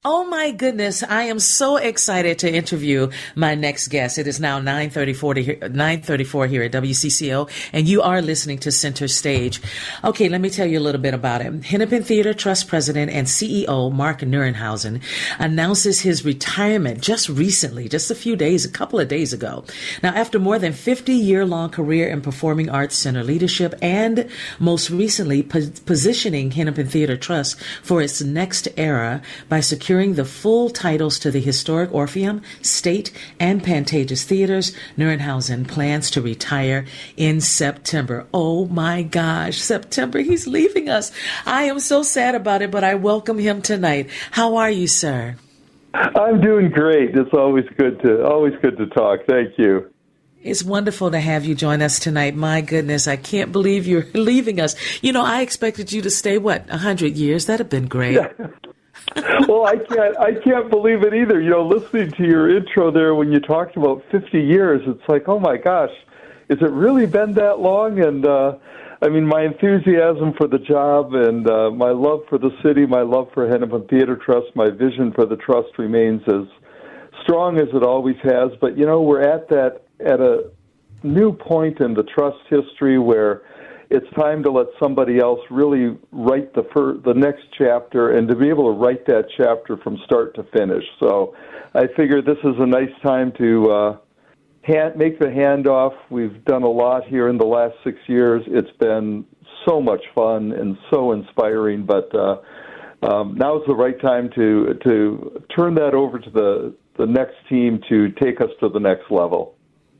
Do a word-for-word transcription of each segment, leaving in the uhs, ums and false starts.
Oh my goodness, I am so excited to interview my next guest. It is now nine thirty-four here at W C C O, and you are listening to Center Stage. Okay, let me tell you a little bit about him. Hennepin Theater Trust President and C E O Mark Neuenhausen announces his retirement just recently, just a few days, a couple of days ago. Now, after more than fifty-year-long career in performing arts center leadership and most recently po- positioning Hennepin Theater Trust for its next era by securing the full titles to the historic Orpheum, State, and Pantages theaters, Neuenhausen plans to retire in September. Oh my gosh, September, he's leaving us. I am so sad about it, but I welcome him tonight. How are you, sir? I'm doing great. It's always good to always good to talk. Thank you. It's wonderful to have you join us tonight. My goodness, I can't believe you're leaving us. You know, I expected you to stay, what, one hundred years? That'd have been great. Yeah. Well, I can't I can't believe it either. You know, listening to your intro there when you talked about fifty years, it's like, oh my gosh, has it really been that long? And uh, I mean, my enthusiasm for the job and uh, my love for the city, my love for Hennepin Theater Trust, my vision for the trust remains as strong as it always has. But you know, we're at that at a new point in the trust history where it's time to let somebody else really write the fir- the next chapter and to be able to write that chapter from start to finish. So I figure this is a nice time to uh, hand, make the handoff. We've done a lot here in the last six years. It's been so much fun and so inspiring, but uh, um, now is the right time to to turn that over to the, the next team to take us to the next level.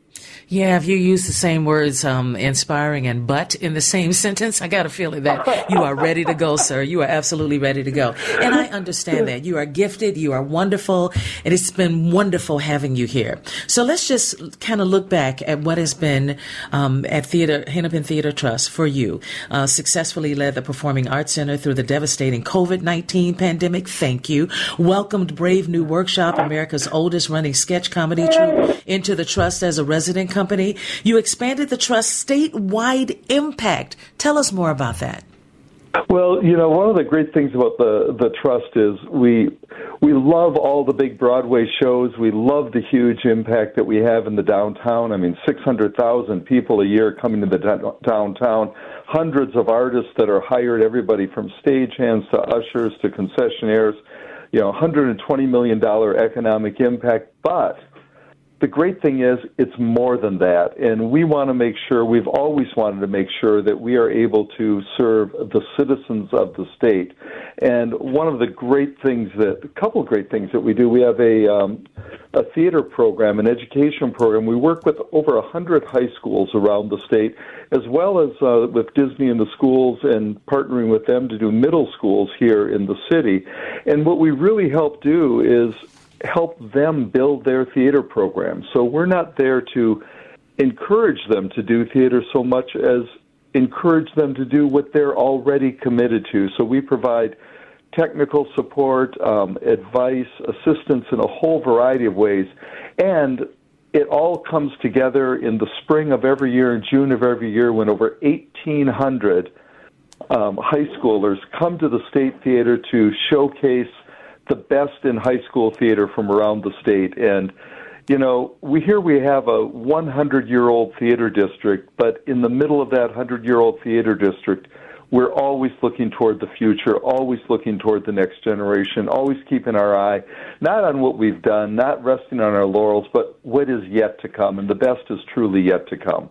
Yeah, if you use the same words, um, inspiring and but in the same sentence, I got a feeling that you are ready to go, sir. You are absolutely ready to go. And I understand that. You are gifted, you are wonderful, and it's been wonderful having you here. So let's just kind of look back at what has been um, at Theater Hennepin Theater Trust for you. Uh, successfully led the Performing Arts Center through the devastating covid nineteen pandemic. Thank you. Welcomed Brave New Workshop, America's oldest running sketch comedy troupe, into the trust as a resident company. Company. You expanded the trust's statewide impact. Tell us more about that. Well, you know, one of the great things about the, the trust is we we love all the big Broadway shows. We love the huge impact that we have in the downtown. I mean, six hundred thousand people a year coming to the da- downtown, hundreds of artists that are hired, everybody from stagehands to ushers to concessionaires, you know, one hundred twenty million dollars economic impact. But the great thing is it's more than that, and we want to make sure, we've always wanted to make sure that we are able to serve the citizens of the state. And one of the great things that, a couple of great things that we do, we have a, um, a theater program, an education program. We work with over one hundred high schools around the state, as well as uh, with Disney in the schools and partnering with them to do middle schools here in the city. And what we really help do is help them build their theater program. So we're not there to encourage them to do theater so much as encourage them to do what they're already committed to. So we provide technical support, um, advice, assistance in a whole variety of ways. And it all comes together in the spring of every year, in June of every year, when over eighteen hundred um, high schoolers come to the State Theater to showcase the best in high school theater from around the state. And, you know, we here we have a hundred-year-old theater district, but in the middle of that hundred-year-old theater district, we're always looking toward the future, always looking toward the next generation, always keeping our eye, not on what we've done, not resting on our laurels, but what is yet to come, and the best is truly yet to come.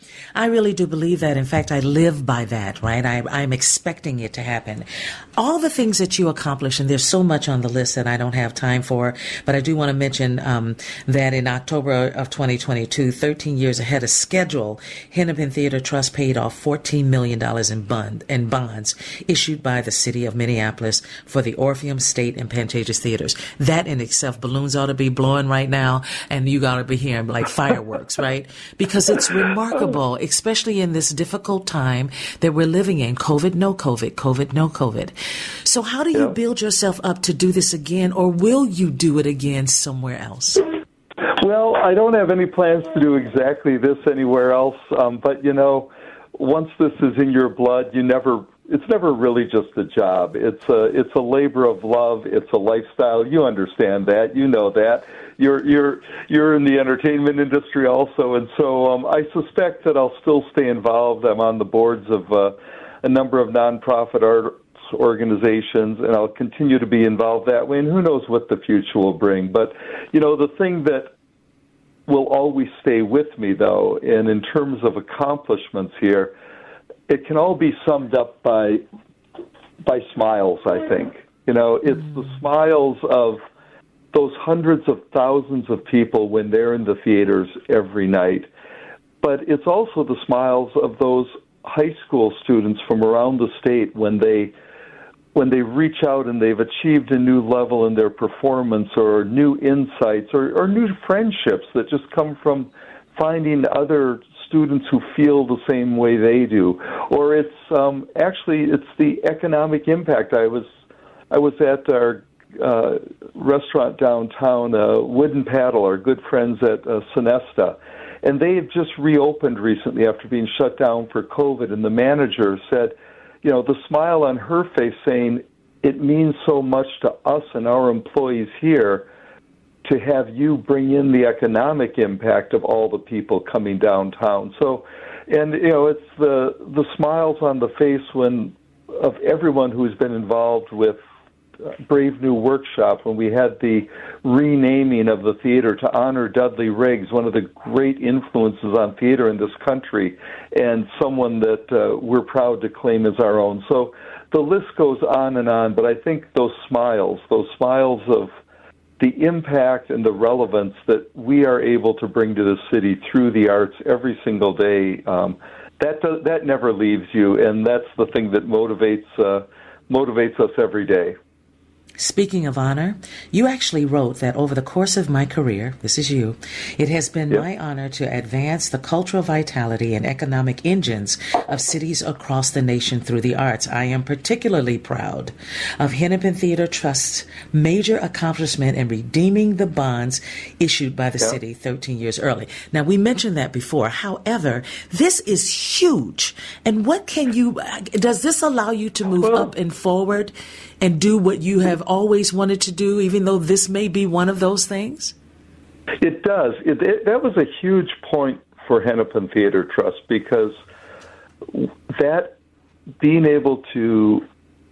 I really do believe that. In fact, I live by that, right? I, I'm expecting it to happen. All the things that you accomplish, and there's so much on the list that I don't have time for, but I do want to mention um, that in October of twenty twenty-two, thirteen years ahead of schedule, Hennepin Theater Trust paid off fourteen million dollars in, bond, in bonds issued by the city of Minneapolis for the Orpheum, State, and Pantages theaters. That in itself, balloons ought to be blowing right now, and you got to be hearing like fireworks, right? Because it's remarkable, especially in this difficult time that we're living in. COVID, no COVID, COVID, no COVID. So how do you yeah. build yourself up to do this again, or will you do it again somewhere else? Well, I don't have any plans to do exactly this anywhere else. Um, but, you know, once this is in your blood, you never, it's never really just a job. It's a it's a labor of love. It's a lifestyle. You understand that. You know that. You're you're you're in the entertainment industry also, and so um, I suspect that I'll still stay involved. I'm on the boards of uh, a number of nonprofit arts organizations, and I'll continue to be involved that way. And who knows what the future will bring? But you know, the thing that will always stay with me, though, and in terms of accomplishments here, it can all be summed up by by smiles, I think. You know, it's mm. the smiles of those hundreds of thousands of people when they're in the theaters every night. But it's also the smiles of those high school students from around the state when they when they reach out and they've achieved a new level in their performance, or new insights, or, or new friendships that just come from finding other students who feel the same way they do. Or it's um, actually it's the economic impact. I was I was at our uh, restaurant downtown, uh, Wooden Paddle, our good friends at uh, Sonesta, and they have just reopened recently after being shut down for COVID. And the manager said, you know, the smile on her face saying, it means so much to us and our employees here to have you bring in the economic impact of all the people coming downtown. So, and, you know, it's the the smiles on the face when of everyone who's been involved with Brave New Workshop, when we had the renaming of the theater to honor Dudley Riggs, one of the great influences on theater in this country, and someone that uh, we're proud to claim as our own. So the list goes on and on, but I think those smiles, those smiles of the impact and the relevance that we are able to bring to the city through the arts every single day, um, that does, that never leaves you, and that's the thing that motivates uh, motivates us every day. Speaking of honor, you actually wrote that over the course of my career, this is you, it has been yep. my honor to advance the cultural vitality and economic engines of cities across the nation through the arts. I am particularly proud of Hennepin Theater Trust's major accomplishment in redeeming the bonds issued by the yep. city thirteen years early. Now, we mentioned that before. However, this is huge. And what can you, does this allow you to move well, up and forward and do what you have always wanted to do, even though this may be one of those things? It does. It, it, that was a huge point for Hennepin Theater Trust, because that being able to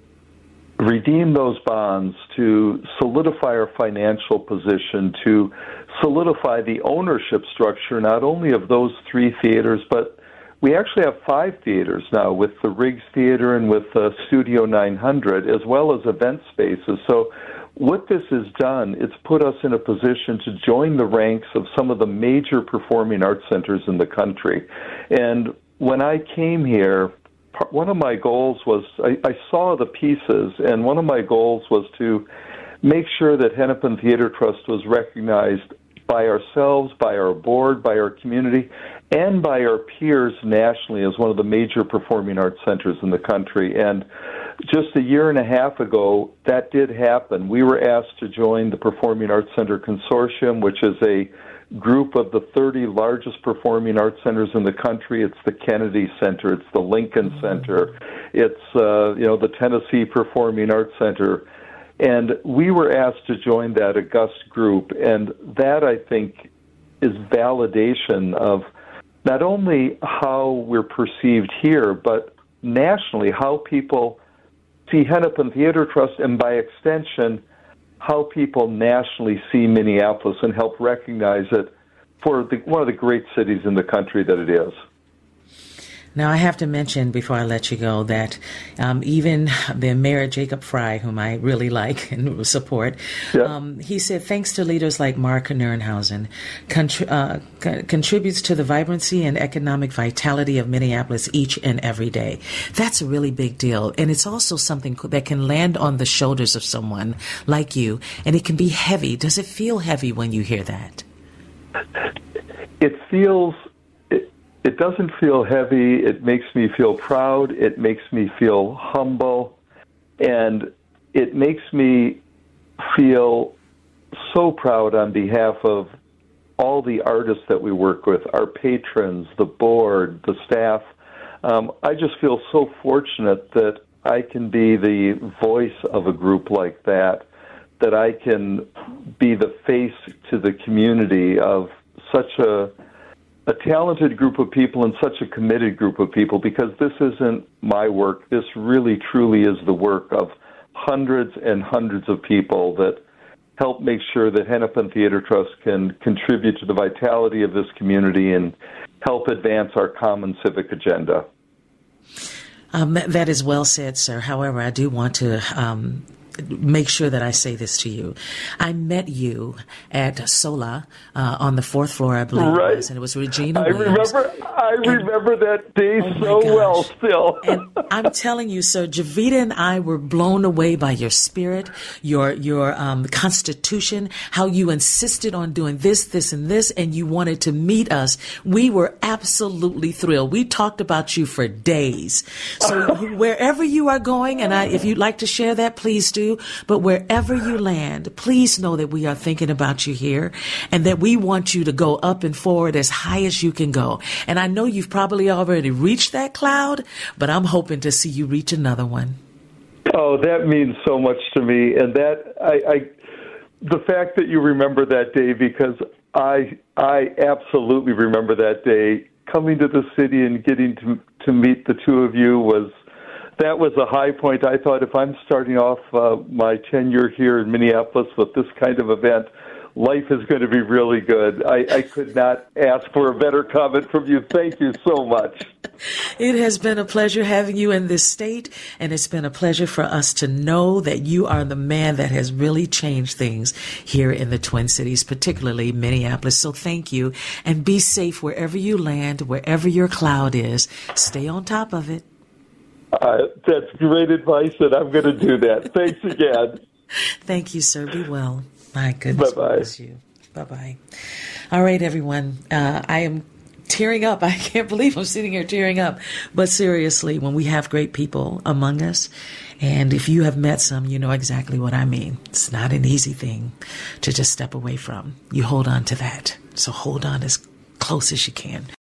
redeem those bonds, to solidify our financial position, to solidify the ownership structure, not only of those three theaters, but we actually have five theaters now, with the Riggs Theater and with uh, Studio nine hundred, as well as event spaces. So what this has done, it's put us in a position to join the ranks of some of the major performing arts centers in the country. And when I came here, one of my goals was, I, I saw the pieces, and one of my goals was to make sure that Hennepin Theater Trust was recognized by ourselves, by our board, by our community, and by our peers nationally as one of the major performing arts centers in the country. And just a year and a half ago, that did happen. We were asked to join the Performing Arts Center Consortium, which is a group of the thirty largest performing arts centers in the country. It's the Kennedy Center, it's the Lincoln Center, it's uh, you know the Tennessee Performing Arts Center. And we were asked to join that august group, and that, I think, is validation of not only how we're perceived here, but nationally, how people see Hennepin Theater Trust, and by extension, how people nationally see Minneapolis and help recognize it for the, one of the great cities in the country that it is. Now, I have to mention before I let you go that um, even the Mayor Jacob Frey, whom I really like and support, yeah. um, he said, thanks to leaders like Mark Nernhausen, contri- uh, co- contributes to the vibrancy and economic vitality of Minneapolis each and every day. That's a really big deal. And it's also something that can land on the shoulders of someone like you, and it can be heavy. Does it feel heavy when you hear that? It feels... It doesn't feel heavy. It makes me feel proud. It makes me feel humble. And it makes me feel so proud on behalf of all the artists that we work with, our patrons, the board, the staff. Um, I just feel so fortunate that I can be the voice of a group like that, that I can be the face to the community of such a a talented group of people and such a committed group of people, because this isn't my work. This really, truly is the work of hundreds and hundreds of people that help make sure that Hennepin Theater Trust can contribute to the vitality of this community and help advance our common civic agenda. Um, that is well said, sir. However, I do want to um, make sure that I say this to you. I met you at Sola uh, on the fourth floor, I believe right. it was, and it was Regina I Williams. remember. I and, remember that day oh so well. Still, and I'm telling you, sir, Javita and I were blown away by your spirit, your your um, constitution, how you insisted on doing this, this, and this, and you wanted to meet us. We were absolutely thrilled. We talked about you for days. So wherever you are going, and I, if you'd like to share that, please do. But wherever you land, please know that we are thinking about you here, and that we want you to go up and forward as high as you can go. And I know you've probably already reached that cloud, but I'm hoping to see you reach another one. Oh, that means so much to me. And that I, I the fact that you remember that day, because I I absolutely remember that day. Coming to the city and getting to to meet the two of you was that was a high point. I thought, if I'm starting off uh, my tenure here in Minneapolis with this kind of event, life is going to be really good. I, I could not ask for a better comment from you. Thank you so much. It has been a pleasure having you in this state, and it's been a pleasure for us to know that you are the man that has really changed things here in the Twin Cities, particularly Minneapolis. So thank you, and be safe wherever you land, wherever your cloud is. Stay on top of it. Uh, that's great advice, and I'm going to do that. Thanks again. Thank you, sir. Be well. My goodness. Bye-bye. Bless you. Bye-bye. All right, everyone. Uh, I am tearing up. I can't believe I'm sitting here tearing up. But seriously, when we have great people among us, and if you have met some, you know exactly what I mean. It's not an easy thing to just step away from. You hold on to that. So hold on as close as you can.